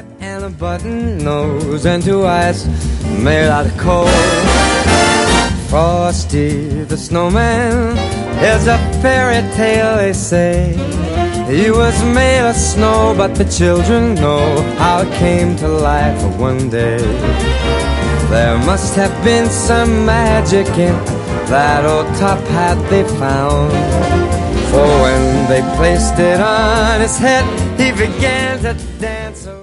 pipe and a button nose and two eyes made out of coal. Frosty the snowman is a fairy tale, they say. He was made of snow, but the children know how it came to life one day. There must have been some magic in that old top hat they found, for when they placed it on his head, he began to dance around.